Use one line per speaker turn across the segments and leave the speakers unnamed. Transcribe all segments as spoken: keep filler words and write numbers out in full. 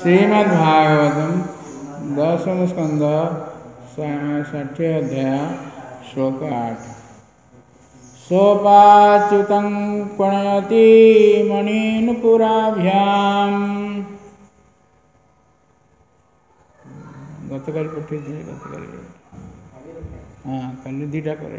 श्रीमद्भागवतम दशम स्कंद षष्ठी अध्याय श्लोक आठ। सोपाच्युतं प्रणयति मणिनुपुराभ्याम। गतकाली पठे गतकाली हाँ कल दीटा कर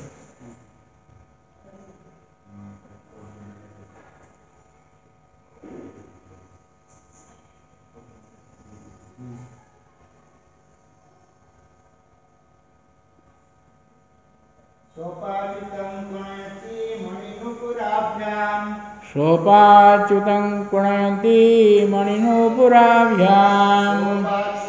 सोपाच्युतं प्रणयति मणिनुपुराभ्याम।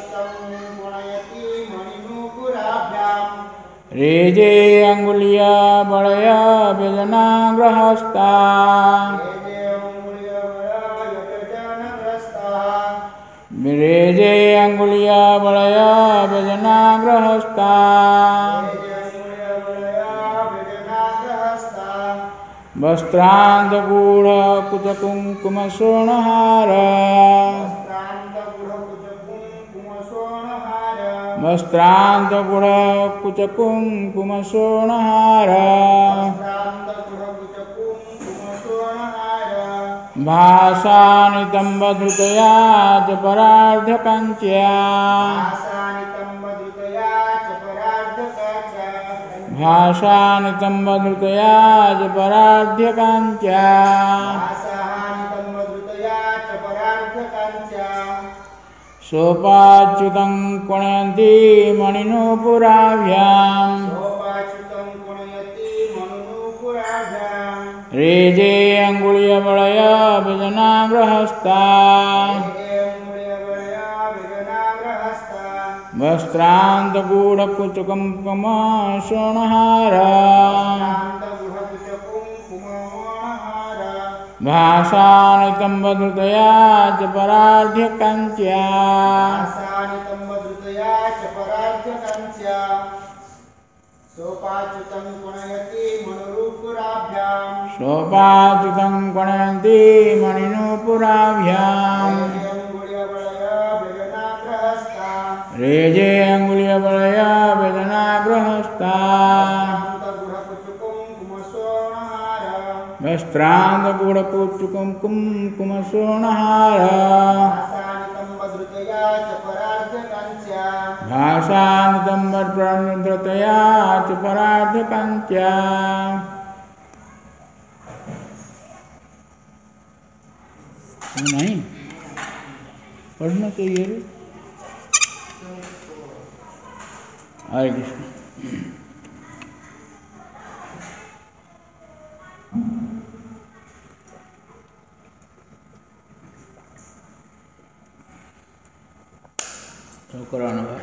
रेजे अंगुलिया बलया व्यजनाग्रहस्ता। रेजे अंगुलिया बलया व्यजनाग्रहस्ता। वस्त्रांतगूढ़ कुचकुंकुम सोणहार। वस्त्रांतगूढ़ कुचकुंकुम सोणहार। भाषानितंबधृतया च परार्धकंच्या। भाषानितंबधृतया च परार्धकंच्या। सोपाच्युतं पुण्यन्ति मणिनुपुराभ्याम। रेजे अंगुलियबलया व्यजनाग्रहस्ता। वस्त्रांतगूढ़कुचकुंकुम सोणहार। भाषानितंबधृतया च परार्धकंच्या। सोपाच्युतं प्रणयति मणिनुपुराभ्याम। रेजे अंगुलियबलया व्यजनाग्रहस्ता। वस्त्रांतगूढ़कुचकुंकुम सोणहार। भाषानितंबधृतया च परार्धकंच्या। नहीं पढ़ना चाहिए। हरे कृष्ण। तो कराना है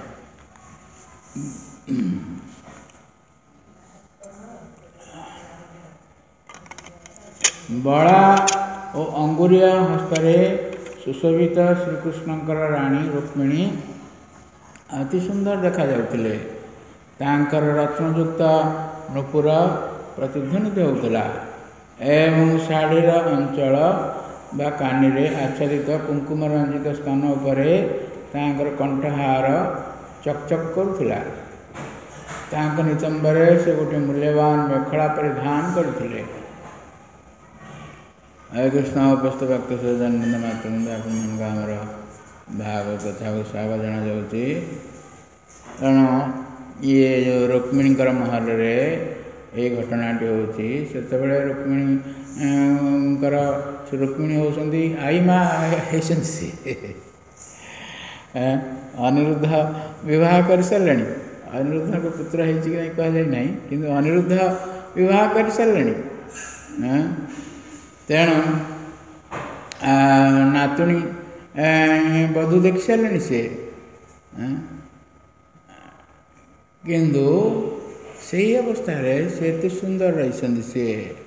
बड़ा ओ अंगुरिया हस्तरे सुशोभित श्रीकृष्णकर राणी रुक्मिणी अति सुंदर देखा जाउथिले। तांकर रत्नयुक्त नूपुर प्रतिध्वनित होउथिला एवं शाढ़ीर अंचल बा कानी आच्छादित कुंकुम रंजित स्थान उपरे तांकर कंठहार चकचक करुथिला। तांक नितंबरे से गोटे मूल्यवान मेखला परिधान करथिले। हरे कृष्ण। उपस्थित भक्त सज्जनंद मातृंद आपन आमर भागवत कथा को स्वागत जना जाउछि। कारण ये जो रुक्मिणी महल रे ये घटनाटी होछि सेतबेले रुक्मिणी रुक्मिणी होउछंती आई माँ हेसंती अनिरुद्ध विवाह कर सारे। अनिरुद्ध को पुत्र है कि नहीं कह जाए नहीं किंतु अनिरुद्ध विवाह कर सारे। तेणु नातुणी बधू देख सारे से किंतु से अवस्था से एत सुंदर रही से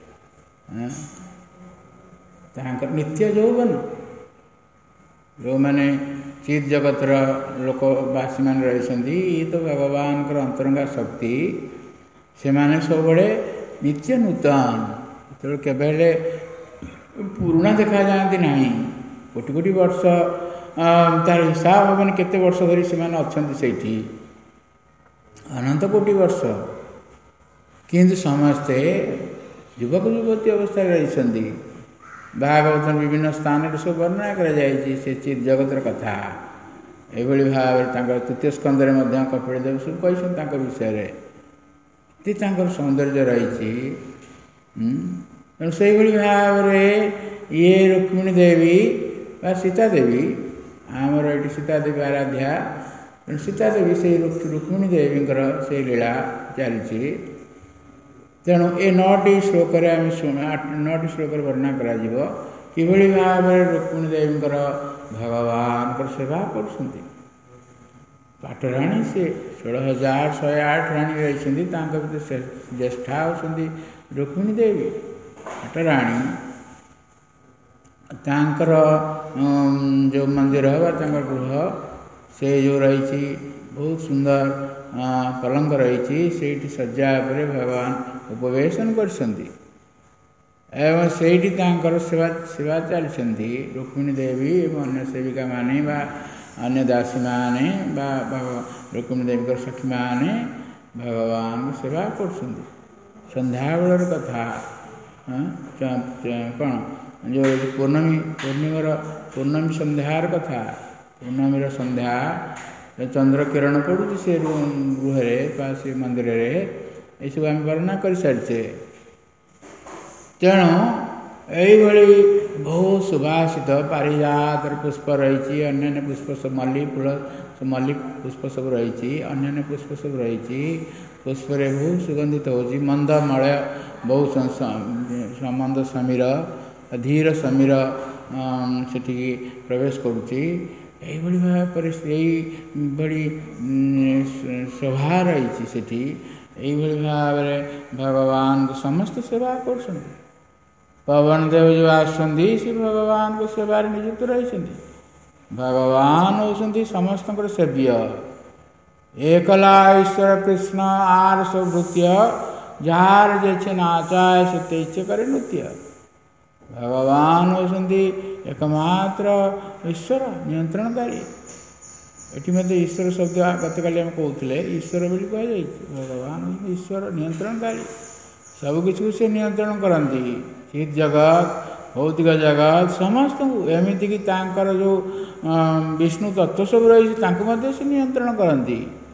नित्य यौवन जो मैंने चित जगतर लोकवासी मान रही तो भगवान अंतरंगा शक्ति से माने सब नित्य नूतन तो केबेले पुराणा देखा जाती ना। कोटि कोटि वर्ष तार हिसाब हेनी केते वर्ष धरी से अच्छा से अनंत कोटि वर्ष किंतु समस्ते युवक युवती अवस्था रही भागवत विभिन्न स्थान सब वर्णना कर जगतर कथा यही भाव तृतीय स्कंदे कपिलदेव सब कही विषय ये सौंदर्य रही तेणु से भाव ये रुक्मिणी देवी बा सीता देवी आमर ये सीता देवी आराध्या तेणु सीता देवी से रुक्मिणी देवी से लीला चलती तेणु ये नौटी श्लोक आम शुणा नौटी श्लोक वर्णना कि भाव रुक्मिणी देवी भगवान सेवा कर पाटराणी से षोलह हजार शहे आठ राणी रही ज्येष्ठा होती रुक्मिणी देवी पाटराणी तांकर जो मंदिर गृह से जो रही बहुत सुंदर पलंग रही से सज्जा पर भगवान उपवेशन कर सेवा सेवा चलती रुक्मिणी देवी एवं अन्य सेविका माने बा अन्य दासी माने बा रुक्मिणी देवी सखी माने भगवान सेवा कर संध्या बेलर कथा कौन जो पूर्णमी पूर्णिमर पूर्णमी संध्यार कथा पूर्णमीर संध्या चंद्र किरण पड़ू से गृह से मंदिर ये सब आम वर्णना कर सारी तेणु यही बहुत सुभाषित पारिजात पुष्प रही अन्य पुष्प सब मल्ली फूल मल्ली पुष्प सब रही अन्य पुष्प सब रही पुष्प बहुत सुगंधित हो मंद मलय बहुत मंद समीर धीर समीर से प्रवेश करुच्ची यही भाव यही शोभा रही से भाव भगवान को समस्त सेवा कर पवन देव जो आसुँच भगवान को सेवार नियुक्त रही भगवान होती समस्त सेव्य एकला ईश्वर कृष्ण आर सब नृत्य जार जे नाचाए से तेज करे नृत्य भगवान होती एकमात्र ईश्वर नियंत्रणकारी ये मत ईश्वर शब्द गत काली आम कहते ईश्वर बोली कहुई भगवान ईश्वर नियंत्रणकारी सबकि से नियंत्रण करती चित जगत भौतिक जगत समस्त को एमती कि जो विष्णु तत्व सब रही से नियंत्रण करती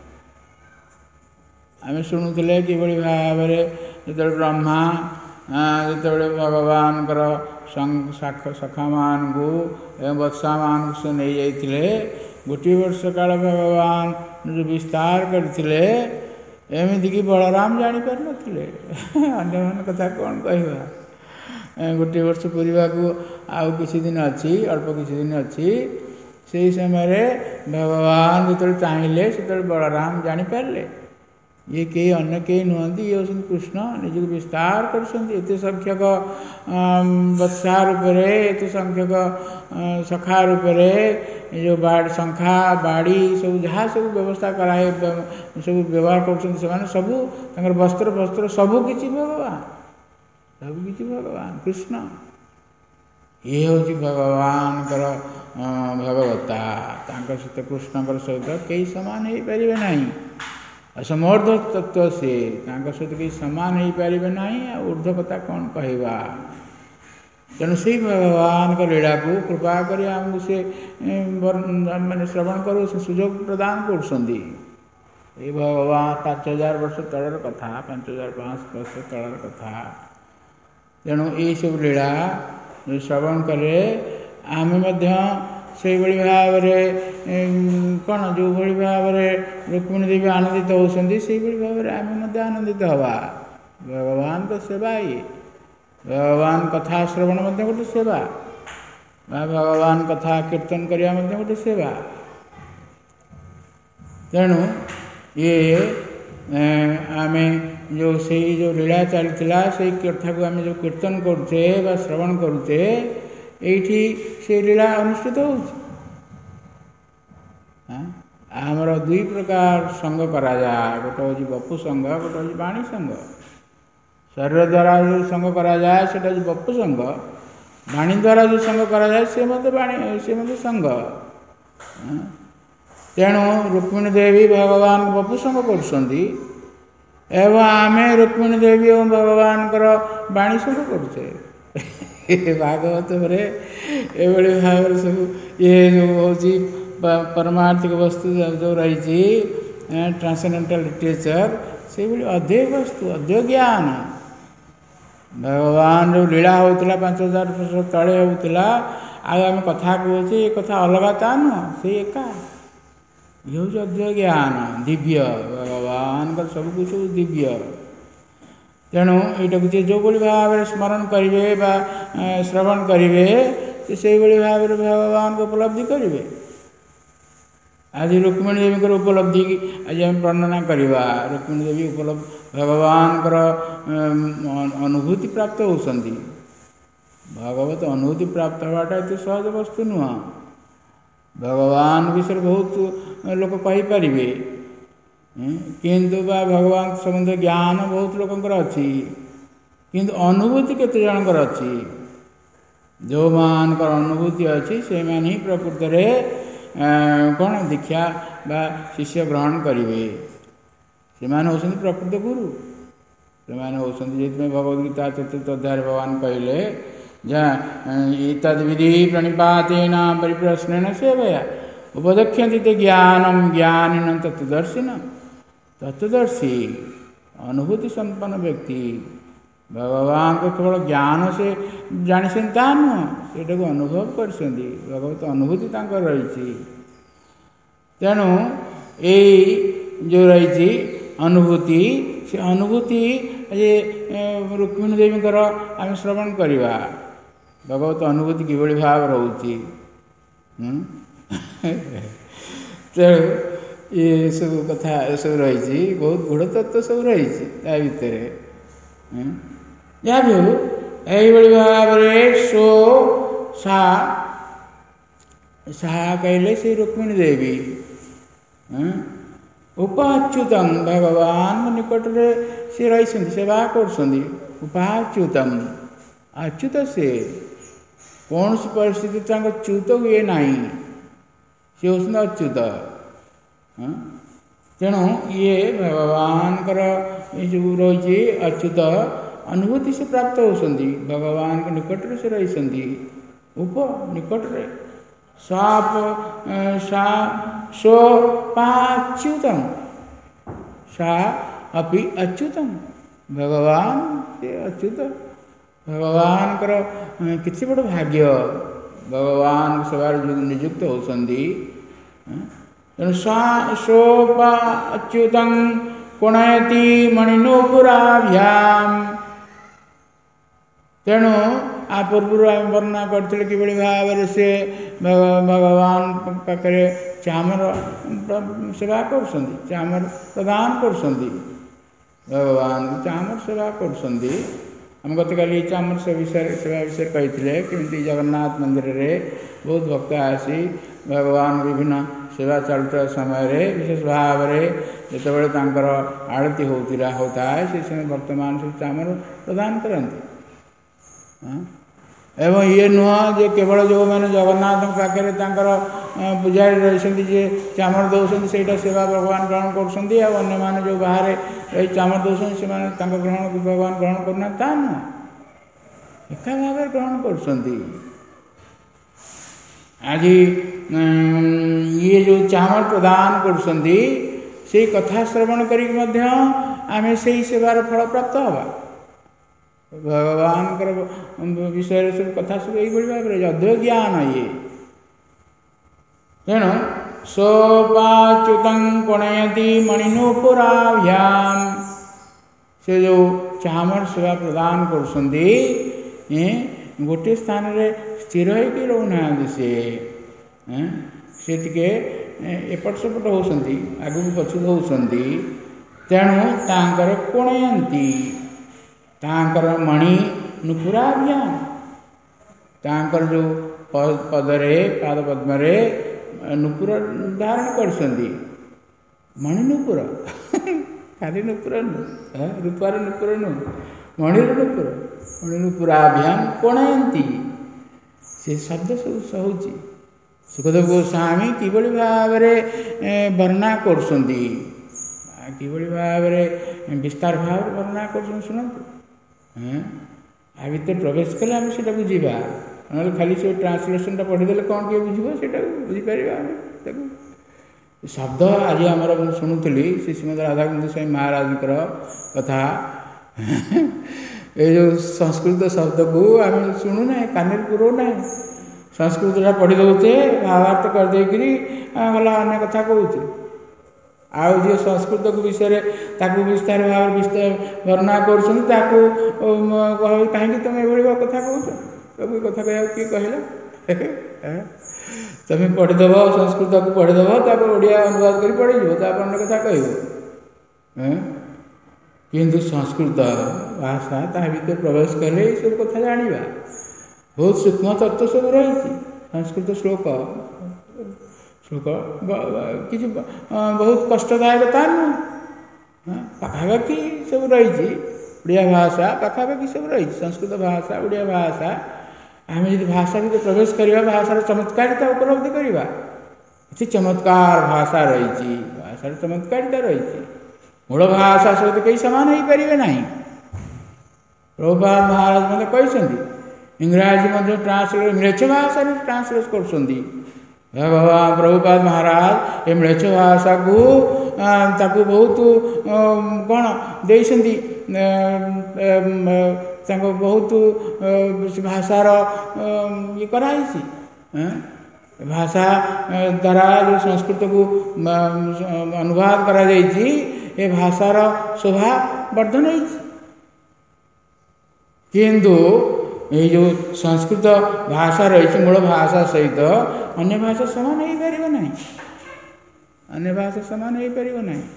आम शुणुले कि भाव जो ब्रह्मा जो भगवान सखा मान को एवं वत्सा मान से नहीं जाते गोटे वर्ष काल भगवान जो विस्तार करते एमती कि बलराम जापार नथिले अन्य मान कथा कौन कहवा गोटे वर्ष पूरा को आउ किसी दिन अच्छी अल्प किसी दिन अच्छी से समय भगवान जो चाहिए से बलराम जापारे ये कई अन्य कई नुहति ये हूँ कृष्ण निज विस्तार कर संख्यक वत्सा रूप एत संख्यक सखा रूप जो बाड़ शंखा बाड़ी सब जहाँ सब व्यवस्था कराए सब व्यवहार कर सबू वस्त्र वस्त्र सबू किसी भगवान सबकि भगवान कृष्ण ये हूँ भगवान भगवता सहित कृष्ण सहित कई सामान हो पारे ना असमर्थ तत्व से सहित कई सामान हो पारे ना ऊर्ध्व कथा कौन कहवा तेणु से भगवान का लीला को कृपा कर आमको से मानने श्रवण करो से सुजोग प्रदान कर भगवान पांच हजार वर्ष तलर कथा पांच हजार पाँच वर्ष तलर कथा तेणु ये सब लीला जो श्रवण कले आम से भाव कौन जो भाव रुक्मिणी देवी आनंदित होती से भाव आम आनंदित हवा भगवान का सेवा ये भगवान कथा श्रवण गोटे सेवा भगवान कथा कीर्तन करवा गोटे सेवा तेणु ये आम जो से जो लीला चलता से कथा को आम जो कीर्तन करुचे श्रवण करुचे ये से लीला अनुष्ठित हो आमर दुई प्रकार संग करा जाए गोटे हूँ बपु संग गोटे हूँ बाणी संग शरीर द्वारा जो संग करा जाए से बपु संग बाणी द्वारा जो संग करा जाए से मत बाणी से मत संग तेणु रुक्मिणी देवी भगवान बपु संग करुँच एवं आम रुक्मिणी देवी और भगवान बाणी संग करुचे भागवत एभली भाव सब ये जो हूँ परमार्थिक वस्तु जो रही ट्रांसेंडेंटल लिटरेचर से अध्यय वस्तु अध्यय ज्ञान भगवान जो लीला होता पांच हजार वर्ष तले होता आम कथा कहे ये कथा अलग ता नुह से एका ये हूँ अध्यय ज्ञान दिव्य भगवान का सब कुछ दिव्य तेणु यहाँ जो भाव स्मरण करेंगे श्रवण करेंगे से भाव भगवान को उपलब्धि करेंगे। आज रुक्मिणी देवी उपलब्धि आज आम वर्णना करवा रुक्मिणी देवी उपलब्ध भगवान अनुभूति प्राप्त होती भगवत अनुभूति प्राप्त हवाटा एत सहज वस्तु नुह भगवान विषय बहुत लोक कहीपर किंतु बा भगवान संबंध ज्ञान बहुत लोकंर अच्छी किंतु अनुभूति केते जनकर अच्छी जो मान अनुभूति अच्छी से ही प्रकृत में कौन दीक्षा बा शिष्य ग्रहण करेंगे से होती प्रकृत गुरु से होती भगवद्गीता चतुर्थ अध्याय भगवान कहले तद विधि प्रणिपातेन परिप्रश्नेन सेवया उपदक्ष्यन्ति ते ज्ञानम ज्ञानिनं तत्वदर्शिनं तत्वदर्शी अनुभूति संपन्न व्यक्ति भगवान को केवल ज्ञान से जानी ता नुह से अनुभव कर भगवत अनुभूति रही तेणु यही जो रही अनुभूति से अनुभूति ये रुक्मिणी देवी आम श्रवण करवा भगवत अनुभूति किभली भाव रोची तेणु ये सब कथा सब रही बहुत गूढ़ तत्व सब रही भितर या भी हो यही भाव सो सा सा कहले से रुक्मिणी देवी उपाच्युतम भगवान निकट रे से रही सेवा कर उपाच्युतम अच्युत से कौन सी परिस्थिति च्युत हुए ना सी होती अच्युत तेणु ये भगवान ये जो रही अच्युत अनुभूति से प्राप्त होती भगवान के निकट से रही उप निकट रे साप सा सो पाच्युतम सा अपि अच्युतम भगवान से अच्युत भगवान किसी बड़ भाग्य भगवान सेवा नियुक्त होती तेणु सा सोपा अच्युतं कुणयति मणिनूपुराभ्याम तेणु आ पूर्व आम वर्णना करते कि भाव से भगवान पाखे चामर सेवा कर चामर प्रदान कर भगवान चामर सेवा कर आम गत काली चामर से विषय सेवा विषय कही कि जगन्नाथ मंदिर रे बहुत भक्त आसी भगवान विभिन्न सेवा चलता समय रे विशेष भाव में जो आरती होता होता है से समय वर्तमान से चामर प्रदान करती एवं ये नुह जे केवल जो मैंने जगन्नाथ पाखे पूजारी रही चामर दौरान से सेवा भगवान ग्रहण कर जो बाहर रही चामर दौरान से ग्रहण भगवान ग्रहण करना ता नुह एका भाव ग्रहण कर आज ये जो चामर प्रदान कर कथा श्रवण करें से सेवार फल प्राप्त हवा भगवान विषय सब कथा सब यही भाव में अध्यय ज्ञान ये तेणु सोपाच्युतं कुणयति मणिनूपुराभ्याम से जो चामर सेवा प्रदान कर गोटे स्थान रे स्थिर होकर रोना सी से टे एपट सेपट होती आगू पछू होती तेणु तांकर कुणयंती तांकर मणि नुपुराभ्याम तांकर जो पदरे पाद पद्म नुपुर धारण कर मणि नुपुर खाली नुपुर नु रूपार नुपुर नु मणिर नुपुर मणि नुपुराभ्याम कुणयंती से शब्द सब सहूची सुखदेव गोस्वामी किभଳି ଭାବରେ ବର୍ଣ୍ଣନା କରୁଛନ୍ତି, किभଳି ଭାବରେ विस्तार ଭାବରେ ବର୍ଣ୍ଣନା କରୁଛନ୍ତି ଶୁଣନ୍ତୁ। ଆ ଭିତରେ ପ୍ରବେଶ କଲେ ଆମେ ସେଇଟା ବୁଝିବା, ନହେଲେ ଖାଲି ସେ ଟ୍ରାନ୍ସଲେସନଟା ପଢ଼ିଦେଲେ କ'ଣ କିଏ ବୁଝିବ, ସେଇଟାକୁ ବୁଝିପାରିବା ଆମେ ତାକୁ। ଶବ୍ଦ ଆଜି ଆମର ମୁଁ ଶୁଣୁଥିଲି ଶ୍ରୀ ଶ୍ରୀମଦ ରାଧାକୁଞ୍ଜ ସ୍ୱାମୀ ମହାରାଜଙ୍କର କଥା। ଏ ଯେଉଁ ସଂସ୍କୃତ ଶବ୍ଦକୁ ଆମେ ଶୁଣୁନାହିଁ, କାନରେ ପୁରଉନାହିଁ, ସଂସ୍କୃତଟା ପଢ଼ି ଦେଉଛେ, ଭାବାର୍ଥ କରିଦେଇକିରି ଗଲା ଅନ୍ୟ କଥା କହୁଛେ। ଆଉ ଯିଏ ସଂସ୍କୃତକୁ ବିଷୟରେ ତାକୁ ବିସ୍ତାର ଭାବରେ ବିସ୍ତାର ବର୍ଣ୍ଣନା କରୁଛନ୍ତି ତାକୁ କାହିଁକି ତୁମେ ଏଭଳି କଥା କହୁଛ, ସବୁ କଥା କହିବାକୁ କିଏ କହିଲା? ତୁମେ ପଢ଼ିଦେବ, ସଂସ୍କୃତକୁ ପଢ଼ିଦେବ, ତାପରେ ଓଡ଼ିଆ ଅନୁବାଦ କରି ପଢ଼ିଯିବ, ତାପରେ ଅନ୍ୟ କଥା କହିବ। କିନ୍ତୁ ସଂସ୍କୃତ ଭାଷା ତାହା ଭିତରେ ପ୍ରବେଶ କଲେ ଏସବୁ କଥା ଜାଣିବା। ବହୁତ ସୂକ୍ଷ୍ମ ତତ୍ତ୍ୱ ସବୁ ରହିଛି ସଂସ୍କୃତ ଶ୍ଲୋକ। ଶ୍ଲୋକ କିଛି ବହୁତ କଷ୍ଟଦାୟକ ତା ନୁହଁ, ପାଖାପାଖି ସବୁ ରହିଛି। ଓଡ଼ିଆ ଭାଷା ପାଖାପାଖି ସବୁ ରହିଛି, ସଂସ୍କୃତ ଭାଷା, ଓଡ଼ିଆ ଭାଷା। ଆମେ ଯଦି ଭାଷା ଭିତରେ ପ୍ରବେଶ କରିବା, ଭାଷାର ଚମତ୍କାରିତା ଉପଲବ୍ଧି କରିବା। କିଛି ଚମତ୍କାର ଭାଷା ରହିଛି, ଭାଷାର ଚମତ୍କାରିତା ରହିଛି। ମୂଳ ଭାଷା ସହିତ କେହି ସମାନ ହୋଇପାରିବେ ନାହିଁ। ପ୍ରଭୁପାଦ ମହାରାଜ ମଧ୍ୟ କହିଛନ୍ତି, ଇଂରାଜୀ ମଧ୍ୟ ଟ୍ରାନ୍ସଲେଟ୍ ମ୍ଲେଚ୍ଛ ଭାଷାରେ ଟ୍ରାନ୍ସଲେଟ୍ କରୁଛନ୍ତି। ଭଗବାନ ପ୍ରଭୁପାଦ ମହାରାଜ ଏ ମ୍ଲେଚ୍ଛ ଭାଷାକୁ ତାକୁ ବହୁତ କ'ଣ ଦେଇଛନ୍ତି, ତାଙ୍କୁ ବହୁତ ଭାଷାର ଇଏ କରାହେଇଛି। ଭାଷା ଦ୍ୱାରା ଯେଉଁ ସଂସ୍କୃତକୁ ଅନୁବାଦ କରାଯାଇଛି, ଏ ଭାଷାର ଶୋଭା ବର୍ଦ୍ଧନ ହେଇଛି। କିନ୍ତୁ ଏଇ ଯେଉଁ ସଂସ୍କୃତ ଭାଷା ରହିଛି, ମୂଳ ଭାଷା ସହିତ ଅନ୍ୟ ଭାଷା ସମାନ ହେଇପାରିବ ନାହିଁ, ଅନ୍ୟ ଭାଷା ସମାନ ହେଇପାରିବ ନାହିଁ।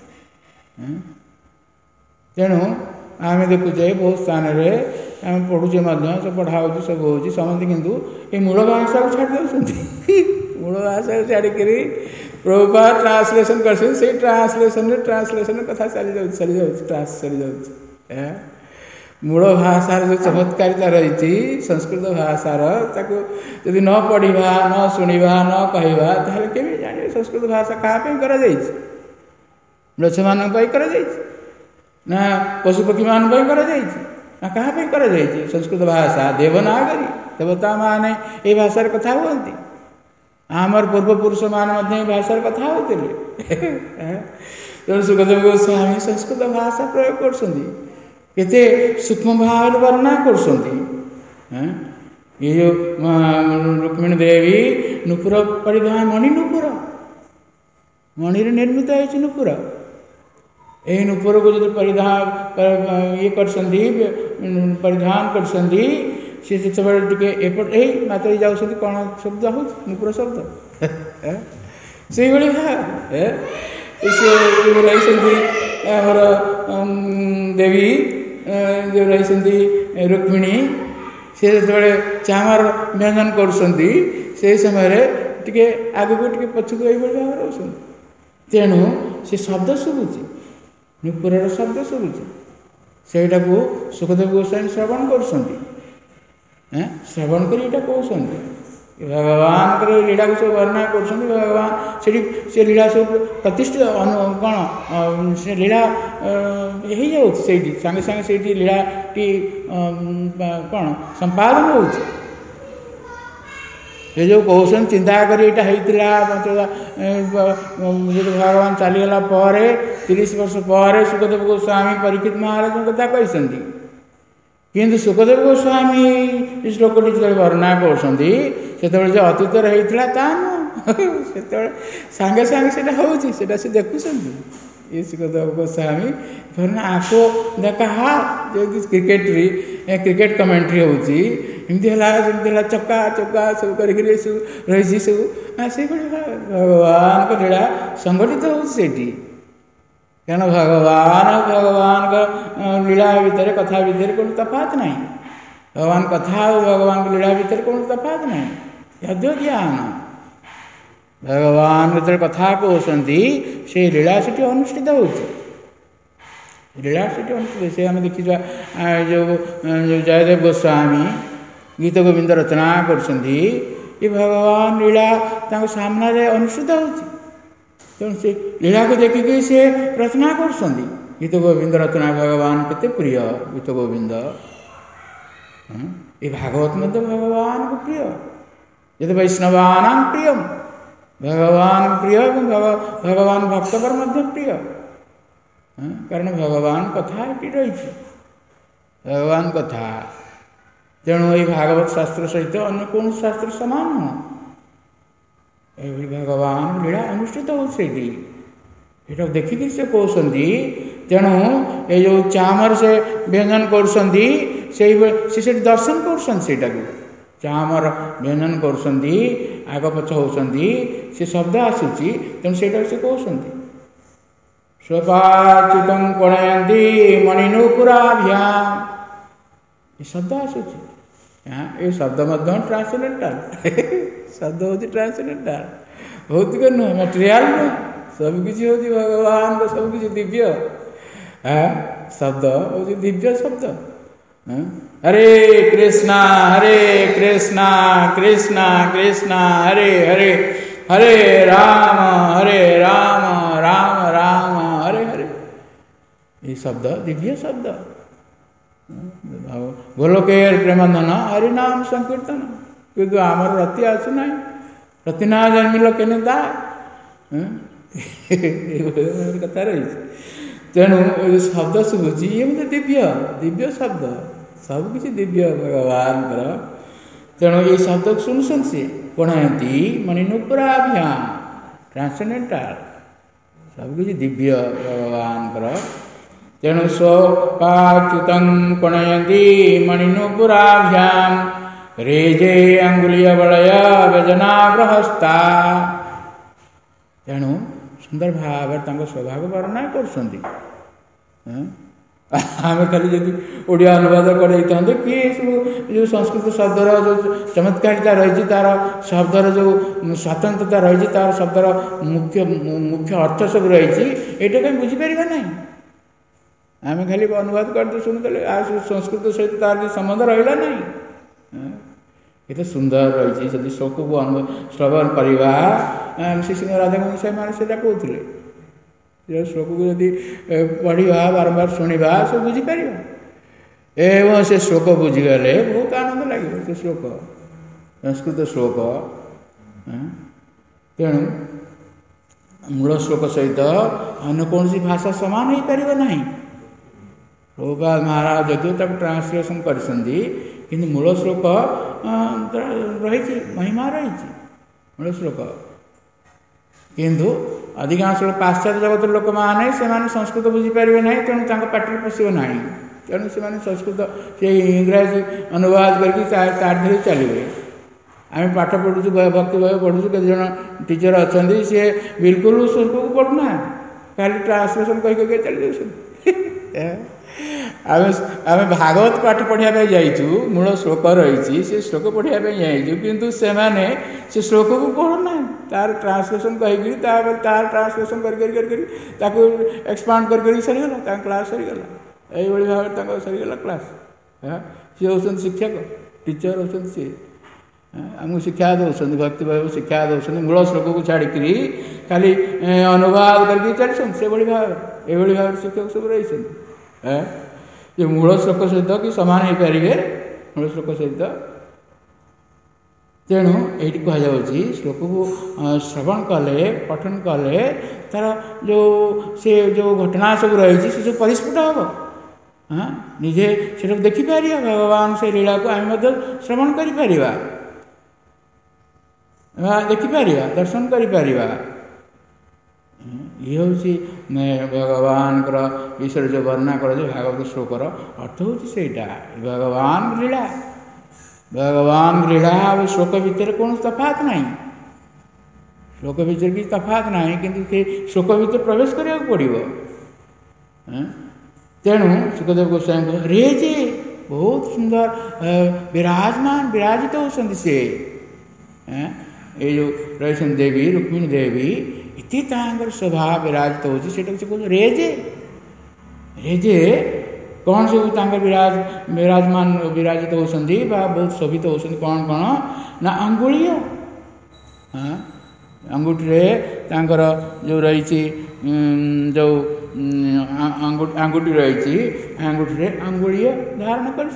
ତେଣୁ ଆମେ ଦେଖୁଛେ ବହୁତ ସ୍ଥାନରେ ଆମେ ପଢ଼ୁଛେ ମଧ୍ୟ, ସବୁ ପଢ଼ା ହେଉଛି, ସବୁ ହେଉଛି, ସମସ୍ତେ କିନ୍ତୁ ଏ ମୂଳ ଭାଷାକୁ ଛାଡ଼ି ଦେଉଛନ୍ତି। ମୂଳ ଭାଷାକୁ ଛାଡ଼ିକରି ପ୍ରଭୁପାଦ ଟ୍ରାନ୍ସଲେସନ୍ କରିଛନ୍ତି, ସେଇ ଟ୍ରାନ୍ସଲେସନରେ ଟ୍ରାନ୍ସଲେସନ୍ କଥା ଚାଲିଯାଉଛି ଚାଲିଯାଉଛି ଟ୍ରାନ୍ସ ଚାଲିଯାଉଛି। ମୂଳ ଭାଷାର ଯେଉଁ ଚମତ୍କାରିତା ରହିଛି ସଂସ୍କୃତ ଭାଷାର, ତାକୁ ଯଦି ନ ପଢ଼ିବା, ନ ଶୁଣିବା, ନ କହିବା, ତାହେଲେ କେମିତି ଜାଣିବେ ସଂସ୍କୃତ ଭାଷା କାହା ପାଇଁ କରାଯାଇଛି? ମ୍ଲେଚ୍ଛମାନଙ୍କ ପାଇଁ କରାଯାଇଛି ନା ପଶୁପକ୍ଷୀମାନଙ୍କ ପାଇଁ କରାଯାଇଛି ନା କାହା ପାଇଁ କରାଯାଇଛି? ସଂସ୍କୃତ ଭାଷା ଦେବନାଗରୀ, ଦେବତାମାନେ ଏଇ ଭାଷାରେ କଥା ହୁଅନ୍ତି। ଆମର ପୂର୍ବପୁରୁଷମାନେ ମଧ୍ୟ ଏଇ ଭାଷାରେ କଥା ହେଉଥିଲେ। ତେଣୁ ସୁଖଦେବ ଗୋସ୍ୱାମୀ ସଂସ୍କୃତ ଭାଷା ପ୍ରୟୋଗ କରୁଛନ୍ତି, କେତେ ସୂକ୍ଷ୍ମ ଭାବରେ ବର୍ଣ୍ଣନା କରୁଛନ୍ତି। ଏ ଯେଉଁ ରୁକ୍ମିଣୀ ଦେବୀ ନୂପୁର ପରିଧାନ, ମଣି ନୂପୁର, ମଣିରେ ନିର୍ମିତ ହେଇଛି ନୂପୁର। ଏହି ନୂପୁରକୁ ଯଦି ପରିଧାନ ଇଏ କରିଛନ୍ତି, ପରିଧାନ କରିଛନ୍ତି, ସେ ଯେତେବେଳେ ଟିକେ ଏପଟ ଏଇ ମାତ୍ର ଯାଉଛନ୍ତି, କ'ଣ ଶବ୍ଦ ହେଉଛି? ନୂପୁର ଶବ୍ଦ। ସେଇଭଳି ଭାବେ ସେ ରହିଛନ୍ତି ଆମର ଦେବୀ ଯେଉଁ ରହିଛନ୍ତି ରୁକ୍ମିଣୀ, ସେ ଯେତେବେଳେ ଚାମର ବ୍ୟଞ୍ଜନ କରୁଛନ୍ତି, ସେହି ସମୟରେ ଟିକେ ଆଗକୁ ଟିକେ ପଛକୁ ଏଇଭଳି ଭାବରେ ରହୁଛନ୍ତି। ତେଣୁ ସେ ଶବ୍ଦ ଶୁଭୁଛି, ନୂପୁରର ଶବ୍ଦ ଶୁଭୁଛି, ସେଇଟାକୁ ସୁଖଦେବ ଗୋସ୍ୱାମୀ ଶ୍ରବଣ କରୁଛନ୍ତି। ଶ୍ରବଣ କରି ଏଇଟା କହୁଛନ୍ତି, ଭଗବାନଙ୍କର ଲୀଳାକୁ ସବୁ ବର୍ଣ୍ଣନା କରୁଛନ୍ତି। ଭଗବାନ ସେଠି ସେ ଲୀଳା ସବୁ ପ୍ରତିଷ୍ଠିତ କ'ଣ ସେ ଲୀଳା ହେଇଯାଉଛି, ସେଇଠି ସାଙ୍ଗେ ସାଙ୍ଗେ ସେଇଠି ଲୀଳାଟି କ'ଣ ସମ୍ପାଦନ ହେଉଛି। ଏ ଯେଉଁ କହୁଛନ୍ତି ଚିନ୍ତା କରି ଏଇଟା ହେଇଥିଲା, ଯଦି ଭଗବାନ ଚାଲିଗଲା ପରେ ତିରିଶ ବର୍ଷ ପରେ ସୁଖଦେବ ଗୋସ୍ୱାମୀ ପରୀକ୍ଷିତ ମହାରାଜଙ୍କ କଥା କହିଛନ୍ତି। କିନ୍ତୁ ସୁଖଦେବ ଗୋସ୍ୱାମୀ ଏ ଶ୍ଲୋକଟି ଯେତେବେଳେ ବର୍ଣ୍ଣନା କରୁଛନ୍ତି, ସେତେବେଳେ ଯେ ଅତୀତରେ ହେଇଥିଲା ତା ନୁହଁ, ସେତେବେଳେ ସାଙ୍ଗେ ସାଙ୍ଗେ ସେଇଟା ହେଉଛି, ସେଇଟା ସେ ଦେଖୁଛନ୍ତି। ଏ ସୁଖଦେବ ଗୋସ୍ୱାମୀ ଧରଣ ଆଖୁ ଦେଖା ହା ଯେମିତି କ୍ରିକେଟରେ କ୍ରିକେଟ କମେଣ୍ଟ୍ରି ହେଉଛି, ଏମିତି ହେଲା ଯେମିତି ହେଲା ଚକା ଚକା ସବୁ କରିକିରି ସବୁ ରହିଛି ସବୁ, ସେଇଭଳି ଭଗବାନଙ୍କ ଲୀଳା ସଂଗଠିତ ହେଉଛି ସେଇଠି। କାରଣ ଭଗବାନ ଭଗବାନଙ୍କ ଲୀଳା ଭିତରେ, କଥା ଭିତରେ କୌଣସି ତଫାତ ନାହିଁ। ଭଗବାନ କଥା ଆଉ ଭଗବାନଙ୍କ ଲୀଳା ଭିତରେ କୌଣସି ତଫାତ ନାହିଁ। ଯଦ୍ୟ ଜ୍ଞାନ ଭଗବାନ ଯେତେବେଳେ କଥା କହୁଛନ୍ତି, ସେ ଲୀଳା ସେଠି ଅନୁଷ୍ଠିତ ହେଉଛି, ଲୀଳା ସେଠି ଅନୁଷ୍ଠିତ। ସେ ଆମେ ଦେଖିବା ଯେଉଁ ଜୟଦେବ ଗୋସ୍ୱାମୀ ଗୀତ ଗୋବିନ୍ଦ ରଚନା କରୁଛନ୍ତି, ये भगवान लीला तांको सामना रे अनुष्ठित होची तेणु से लीला को देखिकी से रचना कर गीत गोविंद रचना भगवान केते प्रिय गीत गोविंद ये भागवत मध्य भगवान को प्रिय यदि वैष्णवानां प्रिय भगवान प्रिय भगवान भक्त पर मध्य प्रिय कारण भगवान कथा ये रही भगवान कथा तेणु ये भागवत शास्त्र सहित अन्य कौन शास्त्र समान नुह भगवान लीला अनुष्ठित हो देखिक से कहते तेणु ये जो चामर से व्यंजन कर दर्शन कर चामर व्यंजन कर आग पछ होती से शब्द आसूची तेणु से कहते स्वपाच्युत कणयती मणिनूपुराभ्याम ये शब्द आसूची ये शब्द मध्य ट्रांसलेंटाल शब्द हूँ ट्रांसलेंटाल बहुत के नुह मटेरियाल नुह सब किसी हूँ भगवान को सब किसी दिव्य शब्द हूँ दिव्य शब्द हरे कृष्णा हरे कृष्णा कृष्णा कृष्णा हरे हरे हरे राम हरे राम राम राम हरे हरे ये शब्द दिव्य शब्द गोलोकेर प्रेमानंदन हरि नाम संकीर्तन किंतु आमर रति आसुना रति ना जन्मिल केने दा कथा रही तेणु शब्द शुभुची ये मतलब दिव्य दिव्य शब्द सब किसी दिव्य भगवान तेणु ये शब्द शुणुन सी पढ़ाती मणिनूपुराभ्याम ट्रांसडेंटाल सब किसी दिव्य भगवान तेणु स्वपाच्युत कणयती मणिनूपुराभ्याम रेजे अंगुलीय बलय व्यजनाग्रहस्ता तेणु सुंदर भाव स्वभाव वर्णना कर आम खाली जब ओडिया अनुवाद कर किए सब जो संस्कृत शब्दर जो चमत्कारिता रही तार शब्दर जो स्वतंत्रता रही तार शब्दर मुख्य मुख्य अर्थ सब रही ये कहीं बुझीपार ना आम खाली अनुवाद करते शुणुले आ संस्कृत सहित तार संबंध रहा ना ये सुंदर रही जब श्लोक को श्रवण करवा श्री सिंह राधा गोविंद मैंने से कहते श्लोक को यदि पढ़ा बारंबार शुणा सब बुझीपार एवं से श्लोक बुझीगले बहुत आनंद लगे से श्लोक संस्कृत श्लोक तेणु मूल श्लोक सहित अन्य कौन सी भाषा सामान हो पार ना प्रभुपाद महाराज यदि ट्रांसलेसन कर मूल श्लोक रही महिमा रही मूल श्लोक किंतु अधिकांश पाश्चात्य जगत लोक मैंने से संस्कृत बुझीपारे ना तेणु पार्टी पशु ना तेणु से संस्कृत से इंग्राजी अनुवाद करके चलिए आम पाठ पढ़ु भक्ति भाव पढ़ु के जन टीचर अच्छा सी बिल्कुल श्लोक को पढ़ुना खाली ट्रांसलेसन कह चली जाए आम आम भागवत पाठ पढ़ापी जाइचु मूल श्लोक रही से श्लोक पढ़ापी जाइचु किंतु से माने से श्लोक को पढ़ुना तार ट्रांसलेसन कहीकि तार ट्रांसलेसन कर एक्सपांड कर सरीगला क्लास सरीगला यही भाव सरीगला क्लास सी हूँ शिक्षक टीचर हूँ सी आमको शिक्षा दौरान भक्ति भाव शिक्षा दौरान मूल श्लोक को छाड़ी खाली अनुवाद करके चलते से भाव ये भाव शिक्षक सब रही ये मूल श्लोक सहित कि सामान हो पारे मूल श्लोक सहित तेणु ये कहुच्छी श्लोक को श्रवण कले पठन कले तार जो से जो घटना सब रही से सब परिस्फुट हम हाँ निजे से देखिपर भगवान से लीला को आम श्रवण कर देखिपर दर्शन कर ये हूँ भगवान विषय जो वर्णना कर भागवत श्लोकर अर्थ हूँ सेटा भगवान लीला भगवान लीला और श्लोक भितर कौन तफात ना श्लोक भितर कि तफात ना कि श्लोक भितर प्रवेश करा पड़ो तेणु सुखदेव गोस्वामी रे जे बहुत सुंदर विराजमान विराजित होती से ये जो रही देवी रुक्मिणी देवी इति स्वभाव विराजित होती रेजे रेजे कौन सब तांकर विराज विराजमान विराजित होती बहुत शोभित होती कौन कौन ना अंगुली हाँ अंगूठी तांकर जो रही जो आंगुठी रही आंगुठी अंगुली धारण कर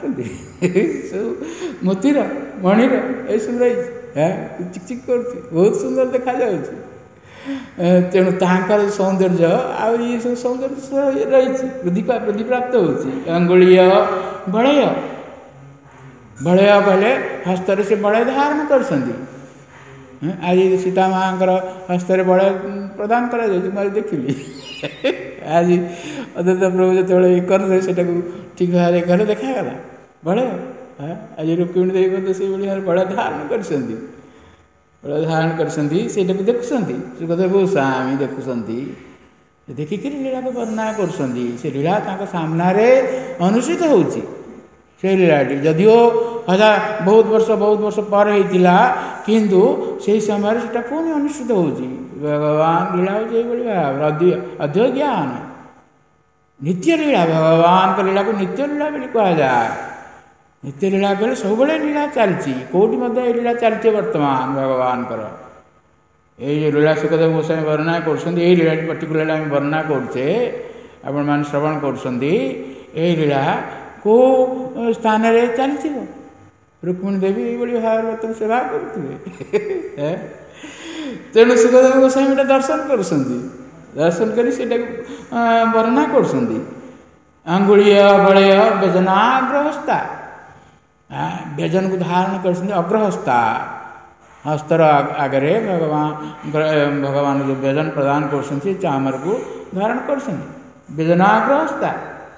मोतीर मणिर ये सब रही चिक चिक कर बहुत सुंदर देखा जाऊँ तेणु तांकर सौंदर्य आ सब सौंदर्य रही वृद्धि वृद्धि प्राप्त हो अंगुलीय बलय बलय कहले हस्त से बलय धारण कर आज सीता माँ हस्त बलय प्रदान कर देखिली आज अद्वैत प्रभु जो करते ठीक भाव कले देखागला बलय आज रुक्मिणी देवी से बलय धारण कर धारण कर देखुं सुखदेव गोस्वामी देखुं देखिक लीला को वर्णना करीला सामने अनुष्ठित होती लीलाटी जदिओ हजार बहुत वर्ष बहुत वर्ष पर होता किंतु से समय से पुणी अनुष्ठित होती भगवान लीला भाव अद्य ज्ञान नित्य लीला भगवान का लीला को नित्य लीला कह जाए नित्य लीला कहले सब लीला चलती कौटी लीला चलती वर्तमान भगवान ये लीला सुखदेव गोस्वामी वर्णना कर लीला पर्टिकुलर आम वर्णना करते आपण मैंने श्रवण कर लीला को स्थान चलती रुक्मिणी देवी ये भाव तुम सेवा करुवे तेणु सुखदेव गोस्वामी दर्शन कर दर्शन कर वर्णना कर अंगुलीय बलय व्यजनाग्रहस्ता व्यजन को धारण कर अग्रहस्ता हस्तर आगे भगवान भगवान जो व्यजन प्रदान कर चामर को धारण कर व्यजनाग्रहस्ता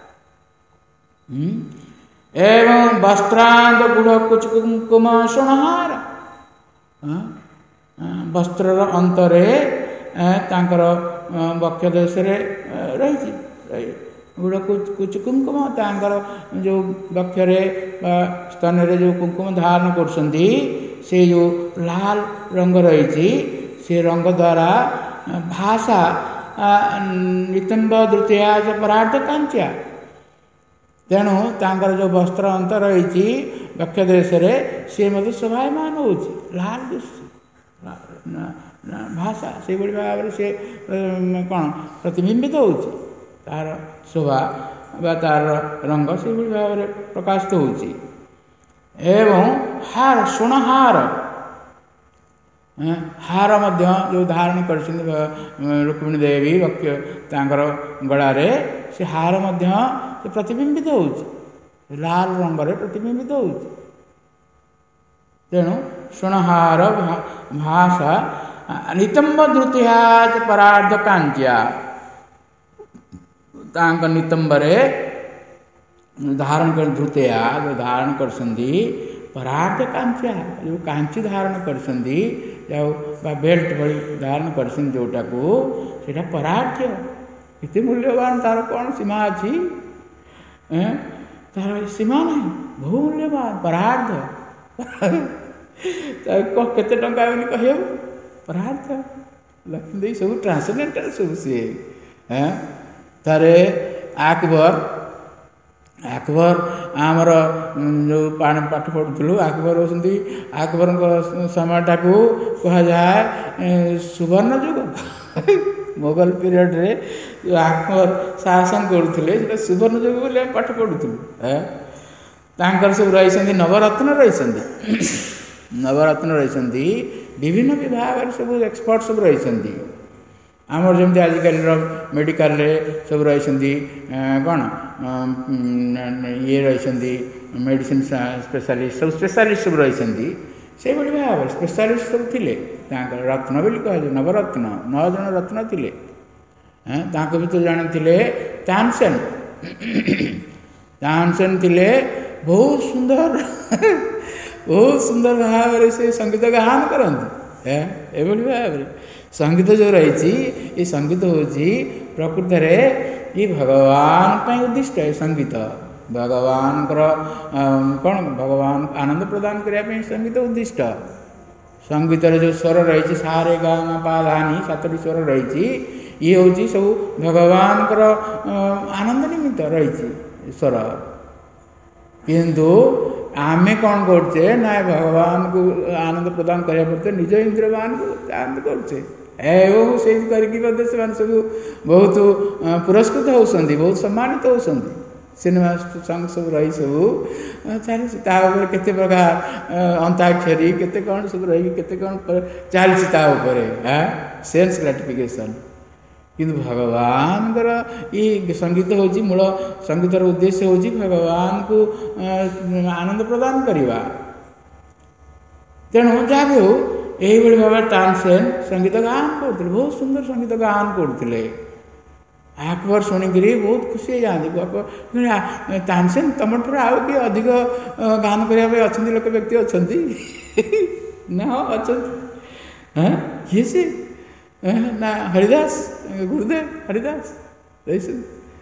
एवं वस्त्रांत गुढ़ कुच कुंकुम सोनहार वस्त्र अंतरे तांकर वक्ष देश रही गुड़ कुछ कुंकुम तांकर जो वक्षरे स्तन जो कुंकुम धारण कर से जो लाल रंग रही से रंग द्वारा भाषा नितंब द्वितीया परार्थ कांच्या तेणु तांकर जो वस्त्र अंत रही वक्ष देश सी मत शोभायमान हो लाल भाषा से भाव से कौन प्रतिबिंबित हो तार शोभा तार रंग से भाव में प्रकाशित हो एवं हार सुनहार हार मध्य जो धारण कर रुक्मिणी देवी वक्ष तांकर गलारे से हार मध्य प्रतिबिंबित हो लाल रंग प्रतिबिंबित हो तेणु सुनहार भाषा नितंब द्वितीया परार्ध कांच्या तांक नितंबरे धारण कर धृतया जो धारण कर परार्थ कांच्या जो कांची धारण कर बेल्ट भली धारण कर जोटा को सेटा परार्थ कितने मूल्यवान तार कौन सीमा अच्छी तार सीमा नहीं बहु मूल्यवान परार्थ केते टंका कह परार्थ लक्ष्मी देवी सब ट्रांसडेंटल सब सी तारे अकबर अकबर आमर जो पाठ पढ़ुलु अकबर होती अकबर समयटा को कह जाए सुवर्ण युग मोगल पीरियड रे जो अकबर शासन करुले सुवर्ण युग बोले पाठ पढ़ुलु तांकर सब रही नवरत्न रही नवरत्न रही विभिन्न विभाग सब एक्सपर्ट सब रही आमर जमी आजिकल मेडिकल सब रही कौन ये रही मेडिसिन स्पेशलिस्ट सब स्पेशलिस्ट सब रही से भाव स्पेशलिस्ट सब थे रत्न बोली कह नवरत्न नौ जन रत्न थे भर जड़े थे तानसेन तानसेन थे बहुत सुंदर बहुत सुंदर भाव से संगीत गान करते ये भाव संगीत जो रही ये संगीत हूँ प्रकृत ये भगवान उद्दिष्ट है संगीत भगवान कौन भगवान आनंद प्रदान करने संगीत उद्दिष्ट संगीत जो स्वर रही सारे गा मा पा धा नि सातटी स्वर रही ये हूँ सब भगवान आनंद निमित्त रही स्वर किंतु आमे कौन करछे ना भगवान को आनंद प्रदान करया पड़ते निज इंद्रियमान को आनंद करछे एवं से करके बदे से सब बहुत पुरस्कृत होउसंदी बहुत सम्मानित होउसंदी सिनेमा संग सब रही सब चली केते प्रकार अंताक्षरी केते कौन सब रही केते कौन चली सेंस ग्रेटिफिकेशन किंतु भगवान ये संगीत हूँ मूल संगीतर उद्देश्य हूँ भगवान को आनंद प्रदान करवा तेणु जहाँ भी हो यही भाव तानसेन संगीत गान करते बहुत सुंदर संगीत गान करते अकबर शुणिकी बहुत खुशी हो जाती तानसेन तुम ठार आउ कि अधिक गान करने अच्छा लोक व्यक्ति अच्छा ना हाँ अच्छा हाँ किए से ना हरिदास गुरुदेव हरिदास रही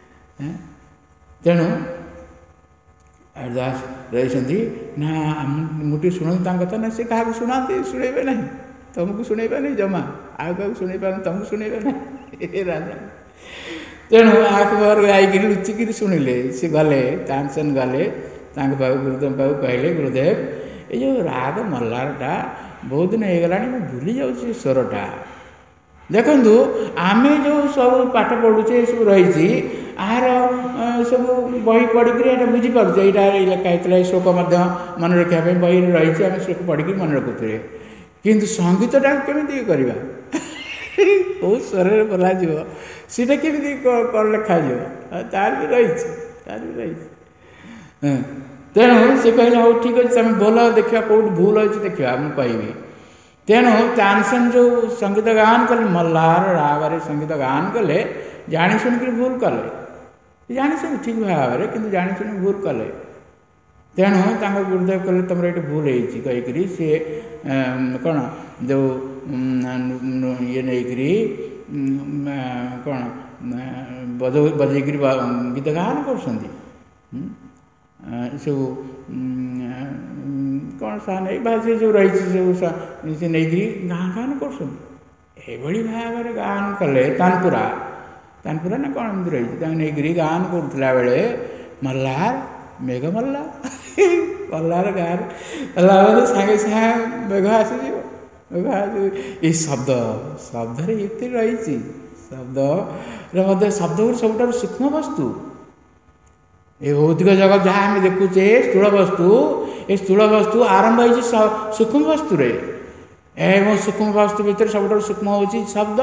तेणु हरिदास रही ना मुझे शुणु कथा ना सी क्या शुणा शुणेबे ना तुमको शुणेबे नहीं जमा आउ क्या शुणे तुमको शुणेबे ना राजा तेणु अकबर आई लुचिकी शुणिले सी गले तानसेन गले गुरुदेव पाक कहले गुरुदेव ये जो राग मल्लारटा बहुत दिन हो गला मैं भूली जाऊँ स्वरटा देखु आम जो सब पाठ पढ़ुचे सब रही आर सब बही पढ़ी बुझीपारे यहाँ लिखाई श्लोक मन रखापी बही रही आम श्लोक पढ़ी मन रखुए किंतु संगीतटा केमी करवा कौ स्वर बोला सीटा केमी लिखा तार भी रही तार भी रही तेणु सी कहले हो ठीक अच्छे तुम बोल देखा कौट भूल अच्छे देखा मुझे कहबी तेणु तानसेन जो संगीत गान कले मल्लार राग संगीत गान कले जानी शुणिक भूल कले जानी शुणी ठीक भाव में कि जानी शुणी भूल कले तेणु गुरुदेव कहले तुम ये भूल होगी सी कौन जो ये नहीं कौन बज बजे गीत गान कर सब कौन सा नहीं भाषा जो रही सब से नहीं गान गान कर भाव में गान कले तानपुरा तानपुरा ना कौन एमती रही नहीं गान करुला बेले मल्लार मेघ मल्लार मल्लार गान कला सागे सागे मेघ आसी मेघ ये शब्द शब्द ये रही शब्द शब्द सब सूक्ष्म वस्तु ये भौतिक जगत जहाँ आम देखुचे स्थूल वस्तु ये स्थूल वस्तु आरंभ हो सूक्ष्म वस्तु रे एवं सूक्ष्म वस्तु भितर सब सूक्ष्म हूँ शब्द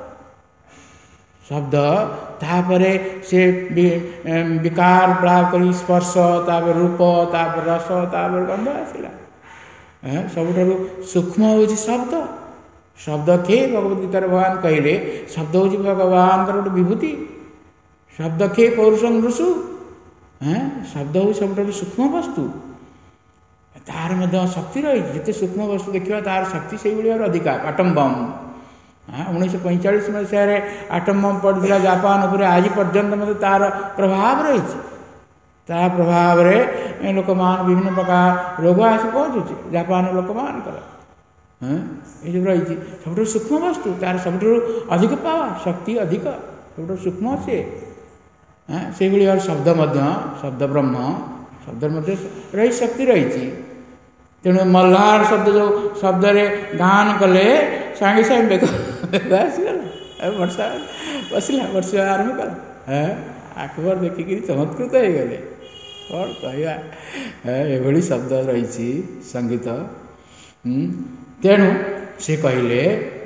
शब्द तापर से विकार प्राप्त कर स्पर्श तापर रूप तापर रस तापर गंध आसला सब सूक्ष्म हूँ शब्द शब्द किए भगवद गीतार भगवान कहले शब्द हूँ भगवान गोटे विभूति शब्द किए पौरुषम ऋषु हाँ शब्द हूँ सब सूक्ष्म वस्तु तार मध्य शक्ति रही जिते सूक्ष्म वस्तु देखा तार शक्ति से भाव अधिका आटम बम हाँ उन्नीस पैंचाश मसीह आटम बम पड़ा जापान उपर आज पर्यंत मत तार प्रभाव रही ता प्रभाव में लोक मान विभिन्न प्रकार रोग आस पहुँचुचे जापान लोक मान हाँ ये रही सब सूक्ष्म वस्तु तार सब अधिक पावर शक्ति अधिक सब सूक्ष्म से हाँ से भाव शब्द शब्द ब्रह्म शब्द मध्य रही शक्ति रही तेणु मल्हार शब्द जो शब्द रे गान कले सांगे सांगे मेघ आसगला वर्षा बसला वर्षा आरंभ कला हाँ अकबर देखिकी चमत्कृत हो गले कौन कहवा ये शब्द रही संगीत तेणु से कहले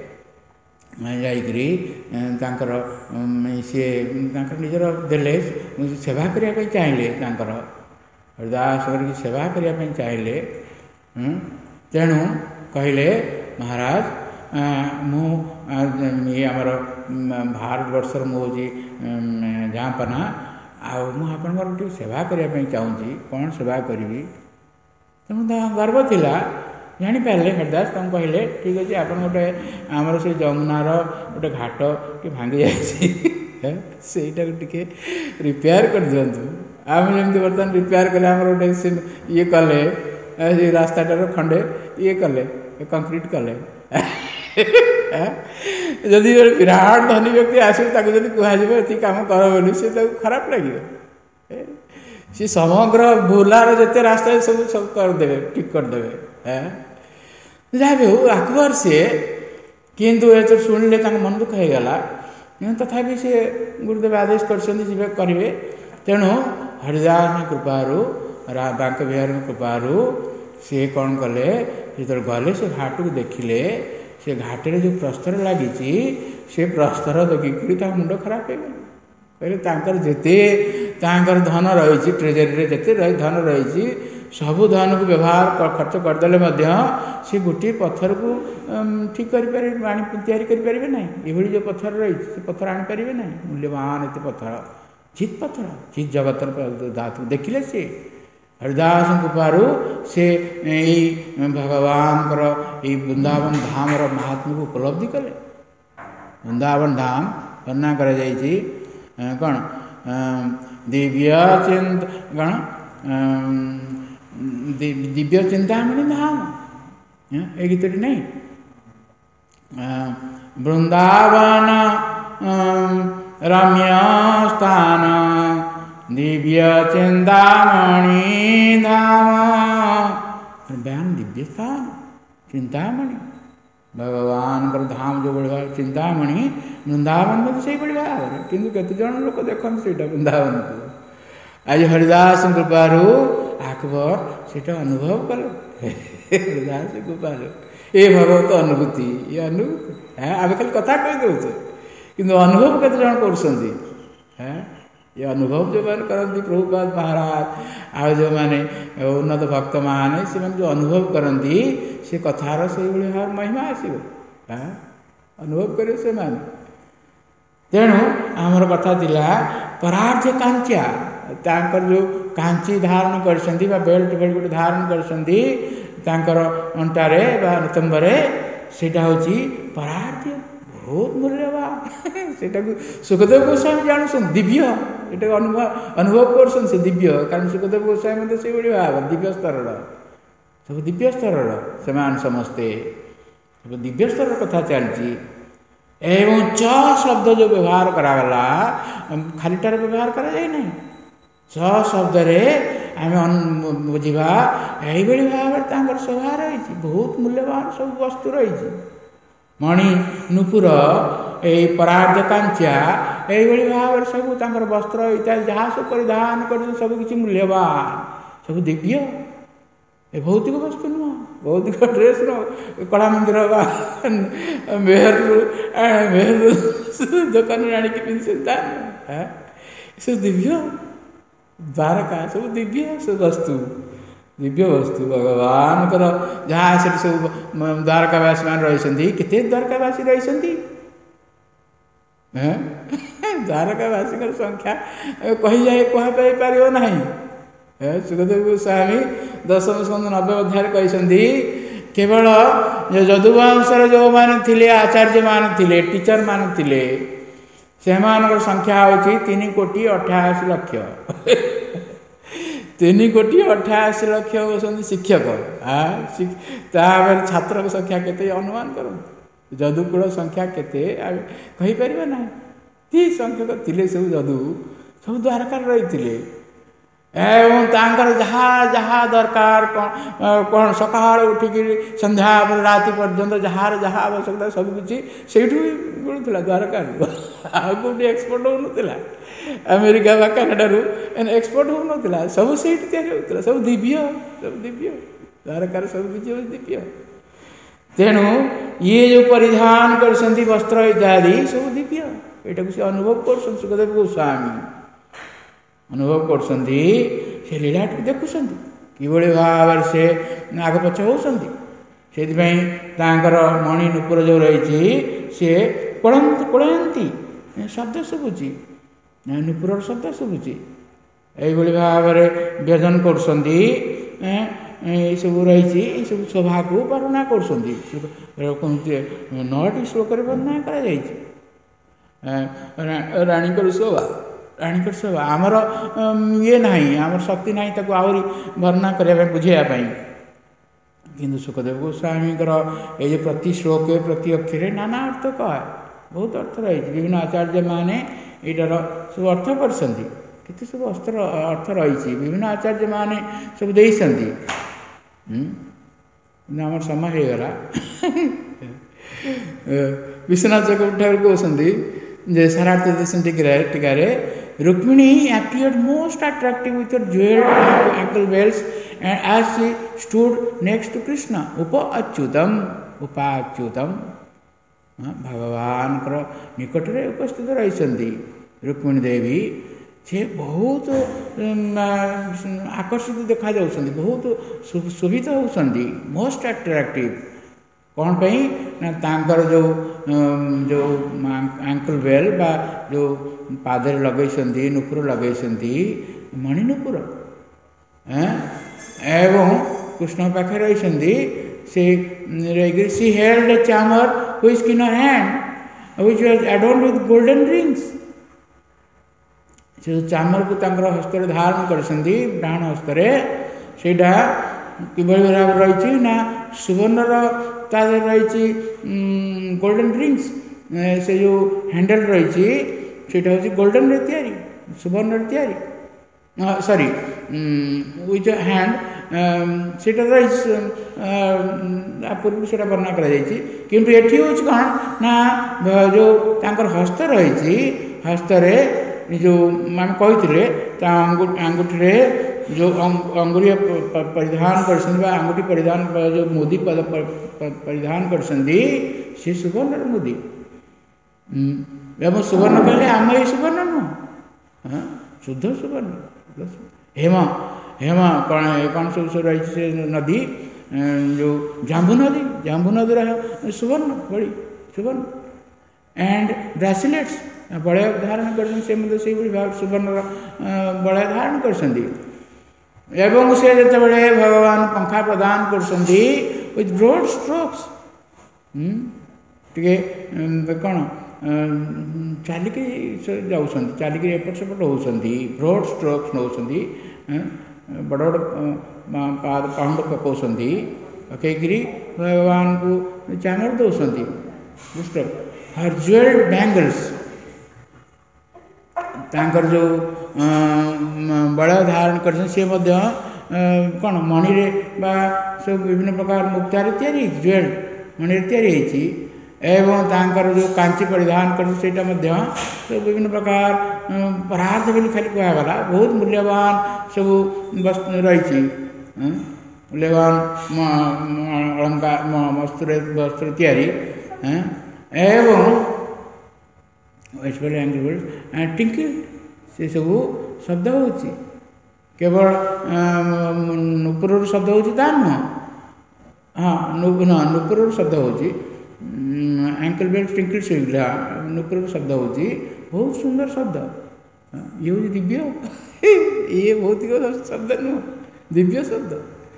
जाकरी सी निजर देले सेवा करने चाहिए हरिदास कर सेवा करने चाहिए तेणु कहले महाराज मु ये आमर भारत वर्षर मुझे जहाँपना आपंकर सेवा करने चाहूँगी कौन सेवा करी तेणु गर्व थिला जापारे हरिदास तुम कहले ठीक अच्छे आप गोटे आमर से जमुनार गोटे घाट कि भांगी जाटा टे रिपेयर कर दिंतु आम जमी बर्तमान रिपेयर कले आम गोटे ये कले रास्ताटार खंडे ये कले कंक्रीट कले जदि विराट धनी व्यक्ति आस कह कम कर बोली सी खराब लगे सी समग्र भूलार जिते रास्ता सब सब करदे ठीक करदे जहाँ भी हो अकबर से किंतु ये तो शुणिले मन दुख हो गला तथापि सी गुरुदेव आदेश करेंगे तेणु हरिदास कृपारू बांक बिहार कृपारू सी कौन कले जो गले से घाट को देखिले से घाटे जो प्रस्तर लगी से प्रस्तर देखिक मुंड खराब हो कहले जिते धन रही ट्रेजरी जिते धन रही सबू धन को व्यवहार खर्च करदे सी गोटे पत्थर को ठीक करें या ना ये जो पत्थर रही से पत्थर आनीपर ना मूल्यवान ये पत्थर चित पत्थर चित जगत धातु देखिले सी हरिदास कृपारू से भगवान वृंदावन धाम महात्मा को उपलब्धि कले वृंदावन धाम वर्णना कर कौन दिव्य चिंत कौन दिव्य चिंतामणि धाम ये गीत नहीं वृंदावन रम्य स्थान दिव्य चिंतामणि धाम बयान दिव्य स्थान चिंतामणि भगवान धाम जो बढ़िया चिंतामणि वृंदावन में से बढ़िया किंतु केते जन लोक देखते से वृंदावन को आज हरिदास कृपारू अकबर से अनुभव कल हरिदास कृपारू ये भगवत अनुभूति ये अनुभूति आम खाली कथा कहीदे कि अनुभव केते जन कर ये अनुभव जो मैंने करती प्रभुपाद महाराज आ जो मैंने उन्नत भक्त मैंने से जो अनुभव करती से कथार से भाव महिमा आसो अनुभव करे से माने तेणु आमर कथा थिला परार्थ कांचा तांकर जो कांची धारण करछंती बा बेल्ट बेल्ट गोटे धारण करछंती तांकर अंटारे बा नितंबरे सेटा होची परार्थ बहुत मूल्यवान सेटा सुखदेव गोस्वामी जानसन दिव्य ये अनुभव अनुभव करसन से दिव्य कारण सुखदेव गोस्वामी मत से बड़ी भाव दिव्य स्तर सब दिव्य स्तर से समस्ते सब दिव्य स्तर कथा चलती एवं च शब्द जो व्यवहार करागला खालीटार व्यवहार करा जाए नहीं च शब्द रे आम बुझा यही भाव स्वभाव रही बहुत मूल्यवान सब वस्तु रही मणि नुपुर यही परार्थ कांचा यही भाव सब वस्त्र इत्यादि जहाँ सब परिधान कर सब किसी मूल्यवान सब दिव्य ए भौतिक वस्तु नुह भौतिक ड्रेस न कला मंदिर मेहर मेहर दुकान आनी पिंधता सब दिव्य द्वारका सब दिव्य सब वस्तु दिव्य वस्तु भगवान कर जहाँ से सब द्वारकावासी मान रही केते द्वारकावासी रही द्वारकावासी संख्या कही जाए कह पार ना सुखदेव गोस्वामी दशम स्कंद नब्बे अध्याय कहते केवल यदुवंशर जो मैंने थिले आचार्य मान थिले टीचर मान थिले से संख्या होची तीन कोटी अठाशी लक्ष तीन कोटी अठाशी लक्ष होती शिक्षक छात्र संख्या केते अनुमान कर जदुकूल संख्या केते कहीपर ना ती संख्यक थिले सब जदु सब द्वारकार रही एवं तांकर जहाँ जहाँ दरकार कौन सका उठिक संध्या राति पर्यंत जहाँ जहाँ आवश्यकता सब किसी से मिलूला द्वारकार आउट एक्सपोर्ट हो अमेरिका बा कनाडा एक्सपोर्ट हो सब से या सब दिव्य सब दिव्य द्वारकार सब किसी दिव्य तेणु ये जो परिधान कर वस्त्र इत्यादि सब दिव्य यहाँ से अनुभव कर सुखदेव गोस्वामी अनुभव कर लीला देखुं कि भाव से आग पछ होती मणि नुपुर जो रही सी कोलयती शब्द शुभुची नुपुर शब्द शुभुची यही भाव व्यजन कर सब रही सब शोभा को वर्णना कर नौटी श्लोक वर्णना कर राणी शोभा राणी शोभा आमर ये ना आमर शक्ति ना आहरी वर्णना करने बुझापी किंतु सुखदेव गोस्वामी ये प्रति श्लोक प्रति अक्षर नाना अर्थ कह बहुत अर्थ रही विभिन्न आचार्य माने यार सब अर्थ कर କେତେ ସବୁ ଅସ୍ତ୍ର ଅର୍ଥ ରହିଛି, ବିଭିନ୍ନ ଆଚାର୍ଯ୍ୟ ମାନେ ସବୁ ଦେଇଛନ୍ତି। ଆମର ସମୟ ହେଇଗଲା। ବିଶ୍ୱନାଥ ଚକ୍ରବର୍ତ୍ତୀ ଠାକୁର କହୁଛନ୍ତି ଯେ ସାରାର୍ଥ ଦର୍ଶନ ଟୀକାରେ Rukmini appeared most attractive with her jeweled ankle bells and as she stood next to Krishna upa achyutam upa achyutam ଭଗବାନଙ୍କର ନିକଟରେ ଉପସ୍ଥିତ ରହିଛନ୍ତି ରୁକ୍ମିଣୀ ଦେବୀ। ସେ ବହୁତ ଆକର୍ଷିତ ଦେଖାଯାଉଛନ୍ତି, ବହୁତ ଶୋଭିତ ହେଉଛନ୍ତି, ମୋଷ୍ଟ ଆଟ୍ରାକ୍ଟିଭ। କ'ଣ ପାଇଁ ନା ତାଙ୍କର ଯେଉଁ ଯେଉଁ ଆଙ୍କଲ ବେଲ୍ ବା ଯେଉଁ ପାଦରେ ଲଗେଇଛନ୍ତି, ନୁପୁର ଲଗେଇଛନ୍ତି, ମଣି ନୁପୁର, ଏବଂ କୃଷ୍ଣ ପାଖରେ ରହିଛନ୍ତି। ସେ ରହିକରି ସି ହେଲ୍ଡ ଏ ଚାମର which in her hand which was adorned with golden rings। ସେ ଚାମରକୁ ତାଙ୍କର ହସ୍ତରେ ଧାରଣ କରିଛନ୍ତି, ଡାହାଣ ହସ୍ତରେ। ସେଇଟା କିଭଳି ଭାବରେ ରହିଛି ନା ସୁବର୍ଣ୍ଣର ତା ଦେହରେ ରହିଛି ଗୋଲ୍ଡେନ୍ ରିଙ୍ଗସ୍। ସେ ଯେଉଁ ହ୍ୟାଣ୍ଡେଲ୍ ରହିଛି ସେଇଟା ହେଉଛି ଗୋଲ୍ଡେନ୍ରେ ତିଆରି, ସୁବର୍ଣ୍ଣରେ ତିଆରି, ସରି ୱିଥ୍ ହ୍ୟାଣ୍ଡ ସେଇଟା ରହିଛି। ପୂର୍ବରୁ ସେଇଟା ବର୍ଣ୍ଣନା କରାଯାଇଛି, କିନ୍ତୁ ଏଠି ହେଉଛି କ'ଣ ନା ଯେଉଁ ତାଙ୍କର ହସ୍ତ ରହିଛି, ହସ୍ତରେ ଯେଉଁ ଆମେ କହିଥିଲେ ତା ଆଙ୍ଗୁଠିରେ ଯେଉଁ ଅଙ୍ଗୁଳି ପରିଧାନ କରିଛନ୍ତି ବା ଆଙ୍ଗୁଠି ପରିଧାନ ଯେଉଁ ମୁଦି ପରିଧାନ କରିଛନ୍ତି ସେ ସୁବର୍ଣ୍ଣର ମୁଦି। ଏବଂ ସୁବର୍ଣ୍ଣ କହିଲେ ଆମ ଏଇ ସୁବର୍ଣ୍ଣ ନୁହଁ, ଶୁଦ୍ଧ ସୁବର୍ଣ୍ଣ। ହେମ ହେମ କ'ଣ କ'ଣ ସବୁ ସବୁ ରହିଛି ସେ ନଦୀ, ଯେଉଁ ଜାମ୍ବୁ ନଦୀ, ଜାମ୍ବୁ ନଦୀର ସୁବର୍ଣ୍ଣ ବଳି ସୁବର୍ଣ୍ଣ। ଆଣ୍ଡ ବ୍ରାସିଲେଟ୍ସ ବଳୟ ଧାରଣ କରିଛନ୍ତି, ସେ ମଧ୍ୟ ସେଇଭଳି ଭାବରେ ସୁବର୍ଣ୍ଣର ବଳୟ ଧାରଣ କରିଛନ୍ତି। ଏବଂ ସେ ଯେତେବେଳେ ଭଗବାନ ପଙ୍ଖା ପ୍ରଦାନ କରୁଛନ୍ତି ୱିଥ୍ ବ୍ରୋଡ୍ ଷ୍ଟ୍ରୋକ୍ସ, ଟିକେ କ'ଣ ଚାଲିକି ଯାଉଛନ୍ତି, ଚାଲିକି ଏପଟ ସେପଟ ହେଉଛନ୍ତି, ବ୍ରୋଡ୍ ଷ୍ଟ୍ରୋକ୍ସ ନେଉଛନ୍ତି, ବଡ଼ ବଡ଼ ପାଦ ପାହୁଣ୍ଡ ପକାଉଛନ୍ତି, ପକାଇକିରି ଭଗବାନଙ୍କୁ ଚାମର ଦେଉଛନ୍ତି। ହର୍ ଜୁଏଲ୍ଡ ବ୍ୟାଙ୍ଗଲ୍ସ, ତାଙ୍କର ଯେଉଁ ବଳୟ ଧାରଣ କରିଛନ୍ତି ସେ ମଧ୍ୟ କ'ଣ ମଣିରେ ବା ସବୁ ବିଭିନ୍ନ ପ୍ରକାର ମୁକ୍ତାରେ ତିଆରି ହେଇଛି, ଜୁଏଲ୍ଡ ମଣିରେ ତିଆରି ହେଇଛି। ଏବଂ ତାଙ୍କର ଯେଉଁ କାଞ୍ଚି ପରିଧାନ କରିଛନ୍ତି ସେଇଟା ମଧ୍ୟ ସବୁ ବିଭିନ୍ନ ପ୍ରକାର ପରାର୍ଥ ବୋଲି ଖାଲି କୁହାଗଲା, ବହୁତ ମୂଲ୍ୟବାନ ସବୁ ରହିଛି, ମୂଲ୍ୟବାନ ଅଳଙ୍କାର ବସ୍ତ୍ର ବସ୍ତ୍ର ତିଆରି। ଏବଂ ଟିଙ୍କିଲ୍ ସେ ସବୁ ଶବ୍ଦ ହେଉଛି, କେବଳ ନୁପୁରରୁ ଶବ୍ଦ ହେଉଛି ତା ନୁହଁ, ହଁ ନୁପୁରରୁ ଶବ୍ଦ ହେଉଛି, ଆଙ୍କଲ ବେଲ୍ ଟିଙ୍କିଲ୍ ସେଇଗୁଡ଼ା ନୁପୁରରୁ ଶବ୍ଦ ହେଉଛି, ବହୁତ ସୁନ୍ଦର ଶବ୍ଦ। ଇଏ ହେଉଛି ଦିବ୍ୟ, ଇଏ ଭୌତିକ ଶବ୍ଦ ନୁହଁ, ଦିବ୍ୟ ଶବ୍ଦ।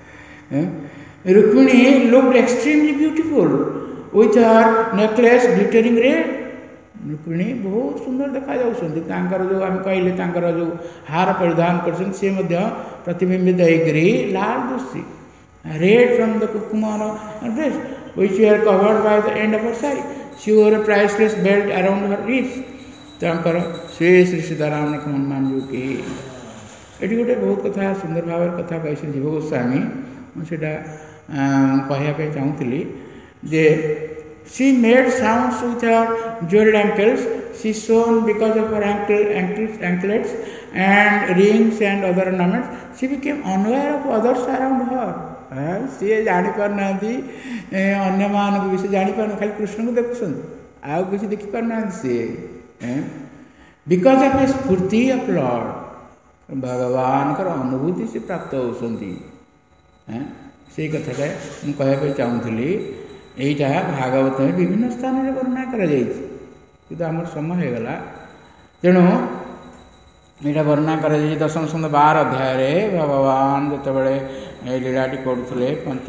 Rukmini looked extremely beautiful with her necklace glittering red. Rukmini ବହୁତ ସୁନ୍ଦର ଦେଖାଯାଉଛନ୍ତି, ତାଙ୍କର ଯେଉଁ ଆମେ କହିଲେ ତାଙ୍କର ଯେଉଁ ହାର ପରିଧାନ କରିଛନ୍ତି ସେ ମଧ୍ୟ ପ୍ରତିବିମ୍ବିତ ହେଇକରି ଲାଲ ଦୁଶି, ରେଡ୍ ଫ୍ରମ୍ ଦ କୁକୁମର dress which were covered by the end of her saree. She wore a priceless belt around her wrist। ତାଙ୍କର ଶ୍ରୀ ଶ୍ରୀ ସୀତାରାମ ହନୁମାନ ଯୋଉ କି ଏଠି ଗୋଟେ ବହୁତ କଥା ସୁନ୍ଦର ଭାବରେ କଥା କହିଛନ୍ତି ଜୀବ ଗୋସ୍ୱାମୀ, ମୁଁ ସେଇଟା କହିବା ପାଇଁ ଚାହୁଁଥିଲି ଯେ she made sounds with her jeweled ankles, she shone because of her ankle, ankles, anklets and rings and other ornaments, she became unaware of others around her। ସିଏ ଜାଣିପାରୁନାହାନ୍ତି ଅନ୍ୟମାନଙ୍କୁ ବି, ସେ ଜାଣିପାରୁନି, ଖାଲି କୃଷ୍ଣଙ୍କୁ ଦେଖୁଛନ୍ତି, ଆଉ କିଛି ଦେଖିପାରୁନାହାନ୍ତି ସିଏ। ବିକଜ ଅଫ୍ ଏ ସ୍ଫୂର୍ତ୍ତି ଅଫ୍ ଲର୍ଡ, ଭଗବାନଙ୍କର ଅନୁଭୂତି ସେ ପ୍ରାପ୍ତ ହେଉଛନ୍ତି। ସେଇ କଥାଟା ମୁଁ କହିବା ପାଇଁ ଚାହୁଁଥିଲି। ଏଇଟା ଭାଗବତରେ ବିଭିନ୍ନ ସ୍ଥାନରେ ବର୍ଣ୍ଣନା କରାଯାଇଛି, କିନ୍ତୁ ଆମର ସମୟ ହେଇଗଲା, ତେଣୁ ଏଇଟା ବର୍ଣ୍ଣନା କରାଯାଇଛି ଦଶମ ସ୍କନ୍ଧ ବାର ଅଧ୍ୟାୟରେ। ଭଗବାନ ଯେତେବେଳେ ଏ ଲୀଳାଟି କରୁଥିଲେ, ପଞ୍ଚ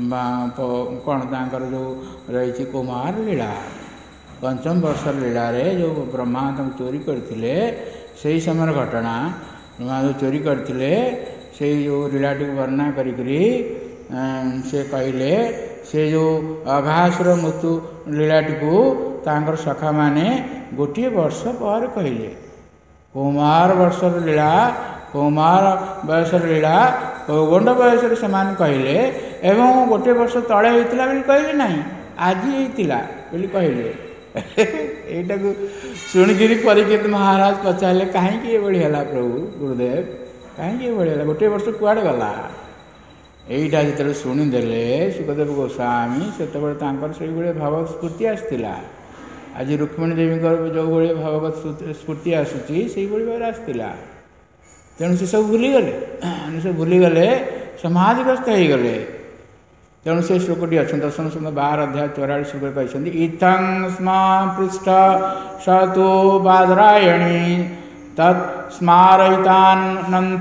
କ'ଣ ତାଙ୍କର ଯେଉଁ ରହିଛି କୁମାର ଲୀଳା, ପଞ୍ଚମ ବର୍ଷର ଲୀଳାରେ ଯେଉଁ ବ୍ରହ୍ମା ତାଙ୍କୁ ଚୋରି କରିଥିଲେ ସେହି ସମୟର ଘଟଣା, ବ୍ରହ୍ମା ଯେଉଁ ଚୋରି କରିଥିଲେ ସେଇ ଯେଉଁ ଲୀଳାଟିକୁ ବର୍ଣ୍ଣନା କରିକରି ସେ କହିଲେ, ସେ ଯେଉଁ ଅଘାସୁର ମୃତ୍ୟୁ ଲୀଳାଟିକୁ ତାଙ୍କର ସଖାମାନେ ଗୋଟିଏ ବର୍ଷ ପରେ କହିଲେ। कौमार वर्षर लीला कौमार बयसर लीला गंड बयस से कहले एवं गोटे वर्ष तले होता बोली कहले ना आज होता बोली कहले यहीटा को शुणिकी परीक्षित महाराज पचारे कहीं ये प्रभु गुरुदेव कहीं ये गोटे वर्ष कुआड़े गला यहीटा जो शुणीदे सुखदेव गोस्वामी से भाव स्फूर्ति आसला आज रुक्मिणी देवी जो भाई भागवत स्फूर्ति आसूसी से भाव आसला तेणु से सब भूलीगले से भूलीगले समाधिग्रस्त हो गले तेणु से श्लोकटी अच्छे दर्शन सुंदर बार अध्याय चौरालीस श्लोक कहते इत्थं स्म पृष्ठ स तो बादरायणी तत् स्मारयितानंत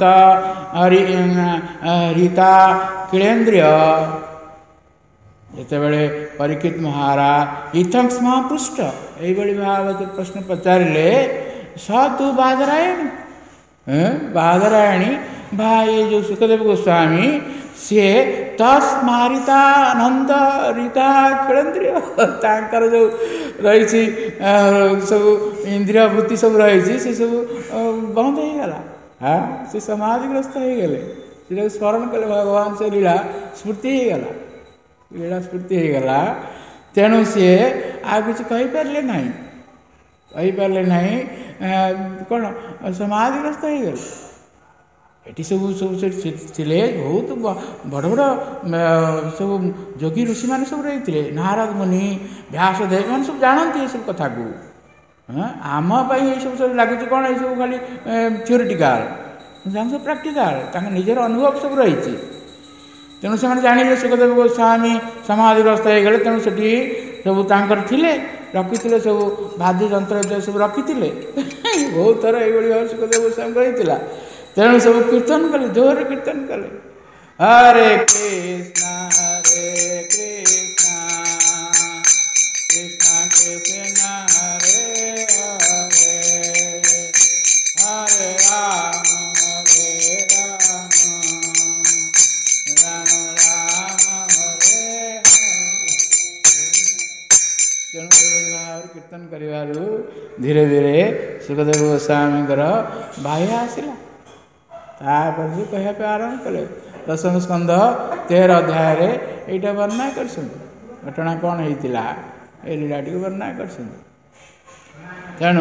रीता किलेन्द्रिय जितेबले परीक्षित महाराज इत्थं स्म पृष्ठ यही भाव प्रश्न पचारे स तू बादरायणी बादरायणी भाई जो सुखदेव गोस्वामी सी तस्मारिता अनंत रीता किलेन्द्रिय तांकर जो रही सब इंद्रिय वृत्ति सब रही से सब बंद हो गला हाँ से समाधिग्रस्त हो गले से स्मरण कले भगवान से लीला स्फूर्ति हो गला लीला स्फूर्ति हो गला तेणु सी आ कि कहींपारे ना कहींपारे ना कौन समाधिग्रस्त हो गले ये सब सब थे बहुत बड़ बड़ सब जोगी ऋषि मैंने सब रही थे नारद मुनि व्यासदेव मैंने सब जानती ये सब कथा को हाँ आम ये सब सब लगुच कौन ये सब खाली थियोरिटिकाल सब प्राक्टिकाल निजर अनुभव सब रही तेणु से जाने सुखदेव गोस्वामी समाधिग्रस्त हो गले तेणु से सब थे रखी सब वाद्य जंत्र सब रखी बहुत थर ये सुखदेव गोस्वामी रही तेणु सब कीर्तन कले जोर कीर्तन कले हरे कृष्णा हरे कृष्णा कृष्णा कृष्णा हरे हरे हरे राम हरे राम राम राम हरे तेणु भाव कीर्तन करिवारु धीरे धीरे सुखदेव गोस्वामी बाह्य आसला तापर से कहवाप आरंभ कले दशम स्कंध तेरह अध्याय यहाँ वर्णना कर घटना कौन होता ये लीलाटी को वर्णना कर तेणु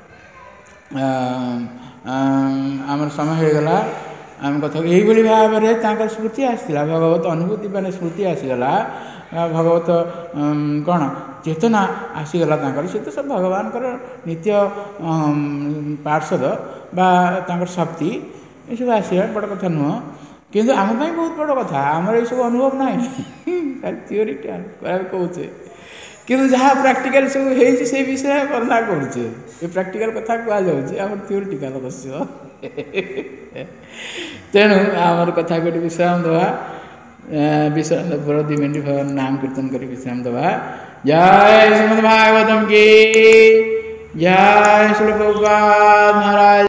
आम समय होगला आम कथा यही भाव में स्मृति आसला भगवत अनुभूति मैंने स्मृति आसीगला भगवत कौन चेतना आसीगला सी तो सब भगवान नित्य पार्षद बा शक्ति ये सब आसा बड़ कथा नुह किंतु आम बहुत बड़ कथा आमर ये सब अनुभव ना थियोरीटा कहे कि जहाँ प्राक्टिकल सब हो विषय वर्णना करुचे ये प्राक्टिकल कथा कहुचे आम थियोरीटिकल अवश्य तेणु आमर कथा को विश्राम दवा विश्राम पूरा दुई मिनट भगवान नाम कीर्तन कर विश्राम दवा जय श्रीमद् भागवतम की जय श्री प्रभुपाद महाराज।